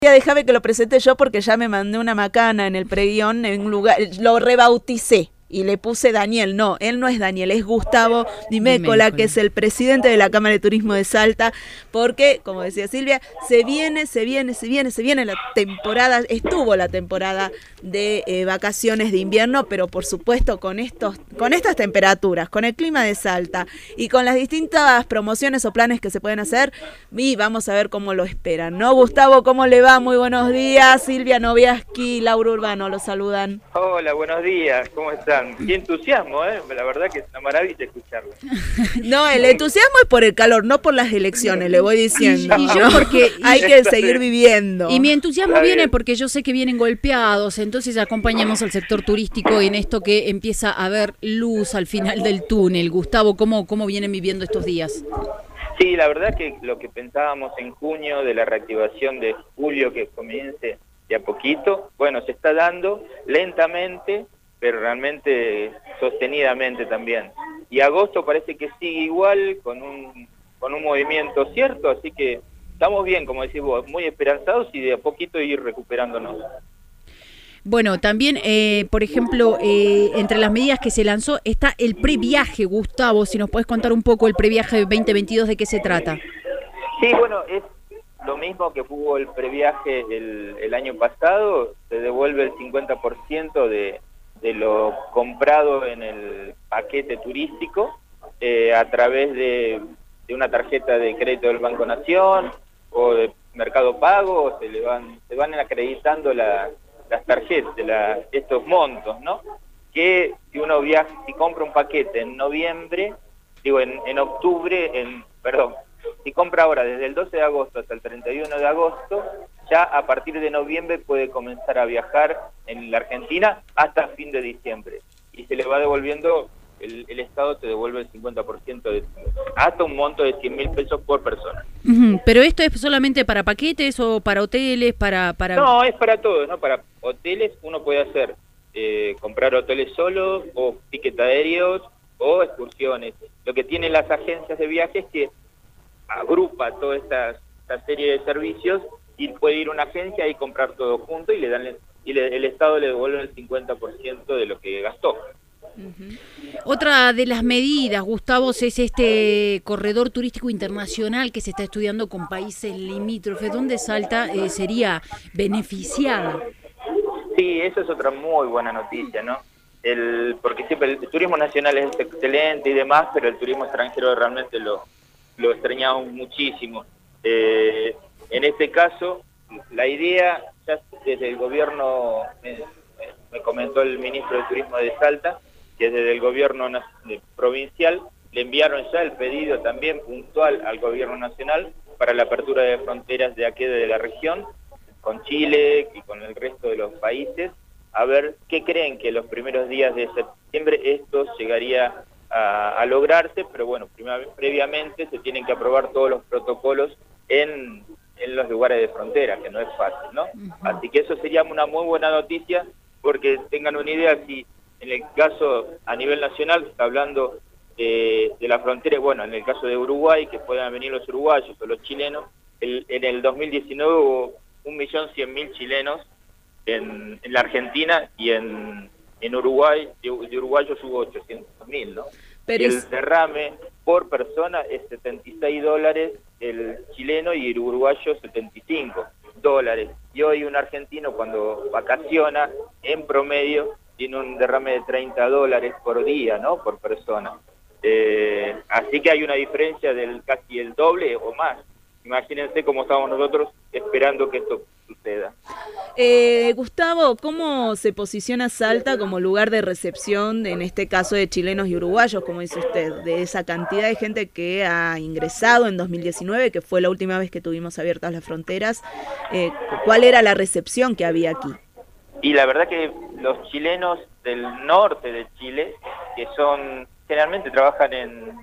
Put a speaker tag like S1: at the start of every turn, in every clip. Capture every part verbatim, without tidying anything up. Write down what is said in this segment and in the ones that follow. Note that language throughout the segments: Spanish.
S1: Déjame que lo presente yo porque ya me mandé una macana en el preguión, en un lugar, lo rebauticé y le puse Daniel. No, él no es Daniel, es Gustavo Dimécola, que es el presidente de la Cámara de Turismo de Salta, porque, como decía Silvia, se viene, se viene, se viene, se viene la temporada, estuvo la temporada de eh, vacaciones de invierno, pero por supuesto con estos, con estas temperaturas, con el clima de Salta y con las distintas promociones o planes que se pueden hacer, y vamos a ver cómo lo esperan, ¿no? Gustavo, ¿cómo le va? Muy buenos días. Silvia Noviaski, Laura Urbano, los saludan.
S2: Hola, buenos días, ¿cómo están? Qué entusiasmo, ¿eh? La verdad que es una maravilla escucharlo.
S1: No, el entusiasmo es por el calor, no por las elecciones, le voy diciendo.
S3: Y, y yo porque
S1: hay que seguir viviendo.
S3: Y mi entusiasmo
S2: Está
S3: viene
S2: bien.
S3: porque yo sé que vienen golpeados, entonces acompañamos al sector turístico en esto que empieza a haber luz al final del túnel. Gustavo, ¿cómo, cómo vienen viviendo estos días?
S2: Sí, la verdad que lo que pensábamos en junio de la reactivación de julio que comience de a poquito, bueno, se está dando lentamente, pero realmente sostenidamente también. Y agosto parece que sigue igual, con un, con un movimiento cierto, así que estamos bien, como decís vos, muy esperanzados y de a poquito ir recuperándonos.
S3: Bueno, también, eh, por ejemplo, eh, entre las medidas que se lanzó está el previaje, Gustavo, si nos puedes contar un poco el previaje veinte veintidós, ¿de qué se trata?
S2: Sí, bueno, es lo mismo que hubo el previaje el, el año pasado, se devuelve el cincuenta por ciento de, de lo comprado en el paquete turístico eh, a través de, de una tarjeta de crédito del Banco Nación o de Mercado Pago, se le van, se van acreditando la, las tarjetas, de la, estos montos, ¿no? Que si uno viaja, si compra un paquete en noviembre, digo, en, en octubre, en, perdón, si compra ahora desde el doce de agosto hasta el treinta y uno de agosto, ya a partir de noviembre puede comenzar a viajar en la Argentina hasta fin de diciembre. Y se le va devolviendo, el, el Estado te devuelve el cincuenta por ciento de, hasta un monto de cien mil pesos por persona.
S3: Uh-huh. ¿Pero esto es solamente para paquetes o para hoteles, para...? para...
S2: No, es para todos, ¿no? Para hoteles uno puede hacer, eh, comprar hoteles solos o tickets aéreos o excursiones. Lo que tienen las agencias de viajes es que agrupa toda esta, esta serie de servicios y puede ir a una agencia y comprar todo junto y le dan y le, el Estado le devuelve el cincuenta por ciento de lo que gastó.
S3: Uh-huh. Otra de las medidas, Gustavo, es este corredor turístico internacional que se está estudiando con países limítrofes, donde Salta eh, sería beneficiada.
S2: Sí, eso es otra muy buena noticia, ¿no? El, porque siempre el turismo nacional es excelente y demás, pero el turismo extranjero realmente lo lo extrañamos muchísimo. Eh, en este caso, la idea, ya desde el gobierno, me, me comentó el ministro de Turismo de Salta, que desde el gobierno provincial le enviaron ya el pedido también puntual al gobierno nacional para la apertura de fronteras de aquí de la región, con Chile y con el resto de los países, a ver qué creen que los primeros días de septiembre esto llegaría A, a lograrse, pero bueno, previamente se tienen que aprobar todos los protocolos en, en los lugares de frontera, que no es fácil, ¿no? Uh-huh. Así que eso sería una muy buena noticia, porque tengan una idea, si en el caso a nivel nacional se está hablando de, de la frontera, bueno, en el caso de Uruguay, que puedan venir los uruguayos o los chilenos, el, en el dos mil diecinueve hubo un millón cien mil chilenos en, en la Argentina y en... En Uruguay, de, de uruguayos hubo ochocientos mil, ¿no? Pero el derrame por persona es setenta y seis dólares el chileno y el uruguayo setenta y cinco dólares. Y hoy un argentino cuando vacaciona, en promedio, tiene un derrame de treinta dólares por día, ¿no? Por persona. Eh, así que hay una diferencia del casi el doble o más. Imagínense cómo estamos nosotros esperando que esto suceda.
S1: Eh, Gustavo, ¿cómo se posiciona Salta como lugar de recepción, en este caso de chilenos y uruguayos, como dice usted, de esa cantidad de gente que ha ingresado en dos mil diecinueve, que fue la última vez que tuvimos abiertas las fronteras? Eh, ¿Cuál era la recepción que había aquí?
S2: Y la verdad que los chilenos del norte de Chile, que son generalmente trabajan en,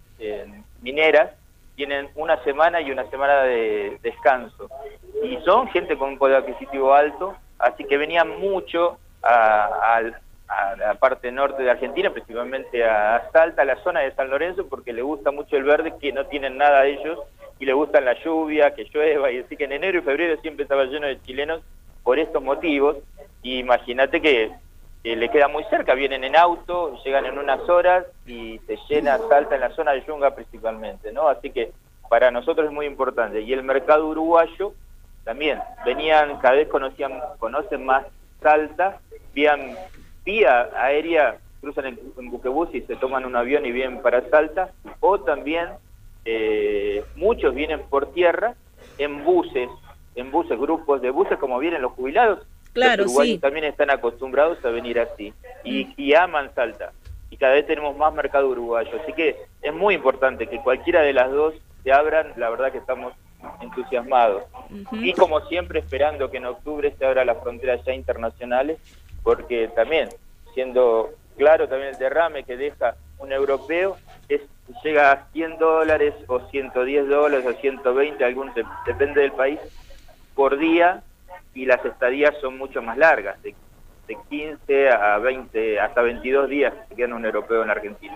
S2: en mineras, tienen una semana y una semana de descanso. Y son gente con un poder adquisitivo alto, así que venían mucho a, a, a la parte norte de Argentina, principalmente a Salta, a la zona de San Lorenzo, porque les gusta mucho el verde, que no tienen nada ellos, y le gustan la lluvia, que llueva, y así que en enero y febrero siempre estaba lleno de chilenos por estos motivos. Y imagínate que eh, le queda muy cerca, vienen en auto, llegan en unas horas y se llena Salta en la zona de Yunga principalmente, ¿no? Así que para nosotros es muy importante. Y el mercado uruguayo también, venían, cada vez conocían, conocen más Salta, vían, vía aérea, cruzan en, en buquebús y se toman un avión y vienen para Salta, o también eh, muchos vienen por tierra en buses, en buses, grupos de buses, como vienen los jubilados.
S1: Claro,
S2: los uruguayos
S1: sí.
S2: también están acostumbrados a venir así, y, y aman Salta, y cada vez tenemos más mercado uruguayo, así que es muy importante que cualquiera de las dos se abran, la verdad que estamos entusiasmados. Uh-huh. Y como siempre, esperando que en octubre se abra las fronteras ya internacionales, porque también, siendo claro también el derrame que deja un europeo, es llega a cien dólares o ciento diez dólares o ciento veinte, algunos, depende del país, por día, y las estadías son mucho más largas, de, de quince a veinte, hasta veintidós días que queda un europeo en Argentina.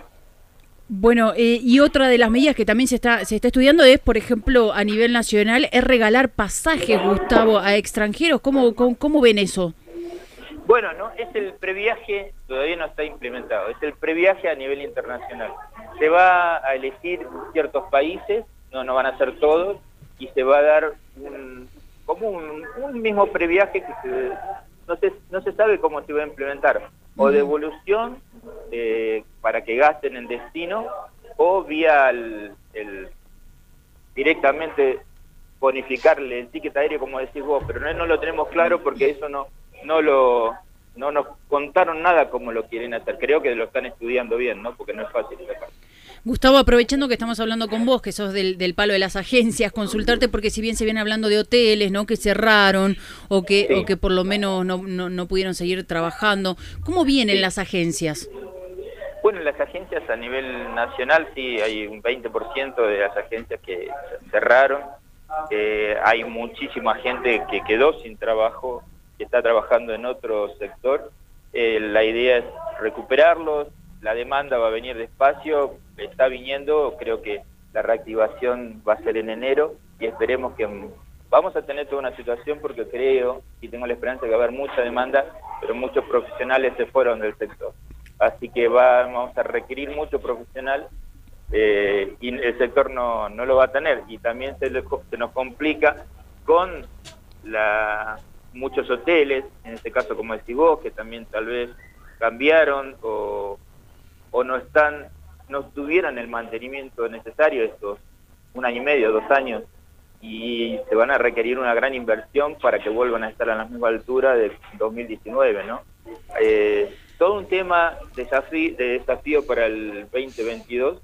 S3: Bueno, eh, y otra de las medidas que también se está se está estudiando es, por ejemplo, a nivel nacional, es regalar pasajes, Gustavo, a extranjeros. ¿Cómo, cómo, cómo ven eso?
S2: Bueno, no es el previaje, todavía no está implementado, es el previaje a nivel internacional. Se va a elegir ciertos países, no, no van a ser todos, y se va a dar un, como un, un mismo previaje que se, no, se, no se sabe cómo se va a implementar, o devolución eh, para que gasten en destino, o vía el, el directamente bonificarle el ticket aéreo, como decís vos, pero no, no lo tenemos claro porque eso no no lo no nos contaron nada cómo lo quieren hacer. Creo que lo están estudiando bien, ¿no? Porque no es fácil esa parte.
S3: Gustavo, aprovechando que estamos hablando con vos, que sos del, del palo de las agencias, consultarte porque si bien se viene hablando de hoteles, ¿no? Que cerraron o que sí. o que por lo menos no, no, no pudieron seguir trabajando, ¿cómo vienen sí. las agencias?
S2: Bueno, las agencias a nivel nacional sí, hay un veinte por ciento de las agencias que cerraron, eh, hay muchísima gente que quedó sin trabajo, que está trabajando en otro sector. Eh, la idea es recuperarlos, la demanda va a venir despacio, está viniendo, creo que la reactivación va a ser en enero y esperemos que vamos a tener toda una situación porque creo y tengo la esperanza de que va a haber mucha demanda, pero muchos profesionales se fueron del sector. Así que va, vamos a requerir mucho profesional eh, y el sector no, no lo va a tener. Y también se, le, se nos complica con la... muchos hoteles, en este caso como decís vos, que también tal vez cambiaron o, o no están, no tuvieron el mantenimiento necesario estos un año y medio, dos años, y se van a requerir una gran inversión para que vuelvan a estar a la misma altura del dos mil diecinueve, ¿no? Eh, todo un tema desafío, de desafío para el veinte veintidós,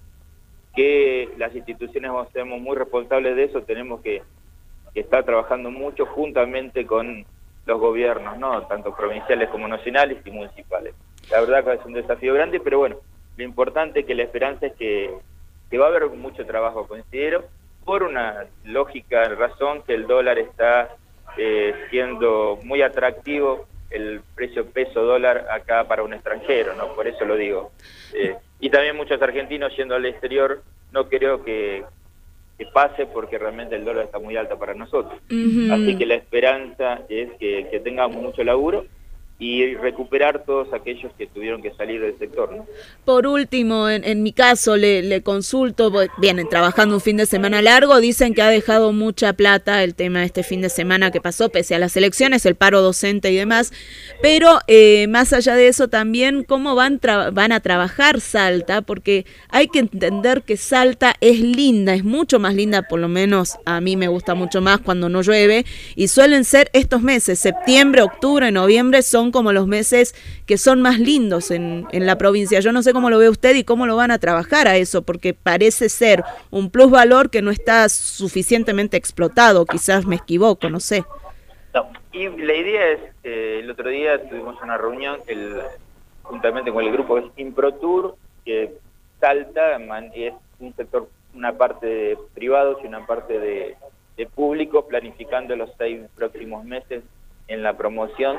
S2: que las instituciones vamos a ser muy responsables de eso, tenemos que, que estar trabajando mucho juntamente con los gobiernos, ¿no? Tanto provinciales como nacionales y municipales. La verdad que es un desafío grande, pero bueno, lo importante es que la esperanza es que, que va a haber mucho trabajo, considero, por una lógica razón que el dólar está eh, siendo muy atractivo, el precio peso dólar acá para un extranjero, ¿no? Por eso lo digo. Eh, y también muchos argentinos yendo al exterior, no creo que que pase porque realmente el dólar está muy alto para nosotros. Uh-huh. Así que la esperanza es que, que tengamos mucho laburo y recuperar todos aquellos que tuvieron que salir del sector, ¿no?
S1: Por último, en, en mi caso, le, le consulto, vienen trabajando un fin de semana largo, dicen que ha dejado mucha plata el tema de este fin de semana que pasó, pese a las elecciones, el paro docente y demás, pero eh, más allá de eso también, ¿cómo van, tra- van a trabajar Salta? Porque hay que entender que Salta es linda, es mucho más linda, por lo menos a mí me gusta mucho más cuando no llueve, y suelen ser estos meses, septiembre, octubre, noviembre, son como los meses que son más lindos en, en la provincia. Yo no sé cómo lo ve usted y cómo lo van a trabajar a eso, porque parece ser un plusvalor que no está suficientemente explotado, quizás me equivoco, no sé.
S2: No, y la idea es, eh, el otro día tuvimos una reunión el, juntamente con el grupo Improtur, que Salta man, es un sector, una parte de privados y una parte de, de público, planificando los seis próximos meses en la promoción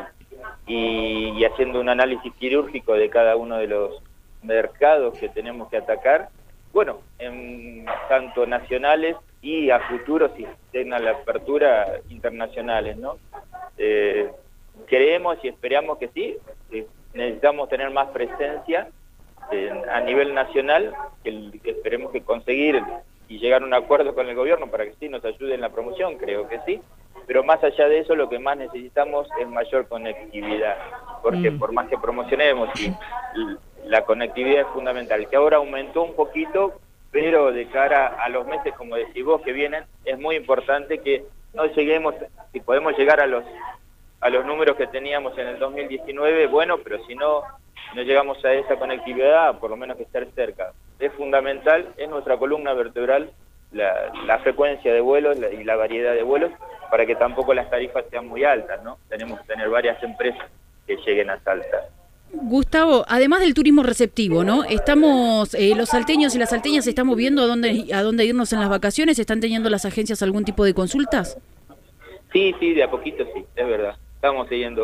S2: y, y haciendo un análisis quirúrgico de cada uno de los mercados que tenemos que atacar, bueno, en, tanto nacionales y a futuro si tengan la apertura internacionales, ¿no? Eh, creemos y esperamos que sí, eh, necesitamos tener más presencia eh, a nivel nacional, que, el, que esperemos que conseguir y llegar a un acuerdo con el gobierno para que sí nos ayude en la promoción, creo que sí, pero más allá de eso lo que más necesitamos es mayor conectividad, porque mm. por más que promocionemos, y, y la conectividad es fundamental, que ahora aumentó un poquito, pero de cara a los meses, como decís vos, que vienen, es muy importante que no lleguemos, si podemos llegar a los a los números que teníamos en el dos mil diecinueve, bueno, pero si no, no llegamos a esa conectividad, por lo menos que estar cerca. Es fundamental, es nuestra columna vertebral, la, la frecuencia de vuelos la, y la variedad de vuelos, para que tampoco las tarifas sean muy altas, ¿no? Tenemos que tener varias empresas que lleguen a Salta.
S3: Gustavo, además del turismo receptivo, ¿no? Estamos, eh, los salteños y las salteñas se están moviendo a dónde, a dónde irnos en las vacaciones, ¿están teniendo las agencias algún tipo de consultas?
S2: Sí, sí, de a poquito sí, es verdad. Estamos siguiendo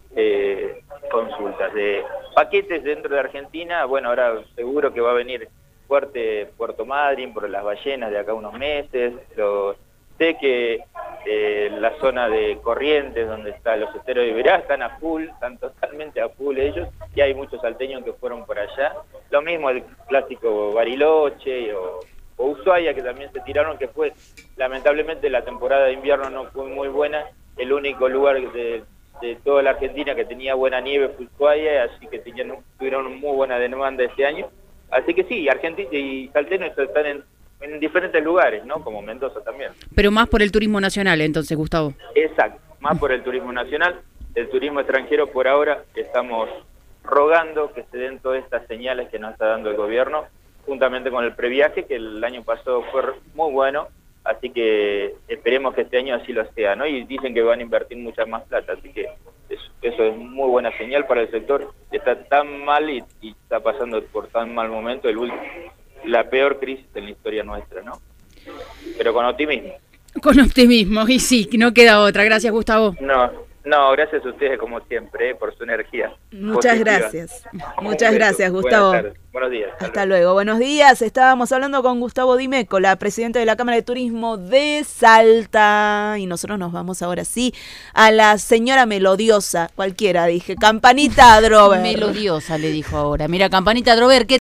S2: eh, consultas de paquetes dentro de Argentina. Bueno, ahora seguro que va a venir fuerte Puerto Madryn por las ballenas de acá unos meses. Lo, sé que eh, la zona de Corrientes, donde están los esteros de Iberá, están a full, están totalmente a full ellos, y hay muchos salteños que fueron por allá. Lo mismo el clásico Bariloche o, o Ushuaia, que también se tiraron, que fue, lamentablemente la temporada de invierno no fue muy buena. El único lugar de, de toda la Argentina que tenía buena nieve fue Ushuaia, así que tenían, tuvieron muy buena demanda este año. Así que sí, Argentina y salteños están en, en diferentes lugares, ¿no? Como Mendoza también.
S3: Pero más por el turismo nacional, entonces, Gustavo.
S2: Exacto, más por el turismo nacional. El turismo extranjero, por ahora, estamos rogando que se den todas estas señales que nos está dando el gobierno, juntamente con el previaje, que el año pasado fue muy bueno. Así que esperemos que este año así lo sea, ¿no? Y dicen que van a invertir mucha más plata, así que eso, eso es muy buena señal para el sector. Está tan mal y, y está pasando por tan mal momento el último, la peor crisis en la historia nuestra, ¿no? Pero con optimismo.
S3: Con optimismo, y sí, no queda otra. Gracias, Gustavo.
S2: No, no, gracias a ustedes como siempre, eh, por su energía.
S1: Muchas positiva. gracias. Muchas gracias, Gustavo.
S2: Buenas tardes. Buenos días.
S1: Hasta, Hasta luego. luego. Buenos días. Estábamos hablando con Gustavo Di Mécola, presidente de la Cámara de Turismo de Salta. Y nosotros nos vamos ahora sí a la señora melodiosa, cualquiera dije, Campanita Drover.
S3: Melodiosa le dijo ahora. Mira, Campanita Drover, ¿qué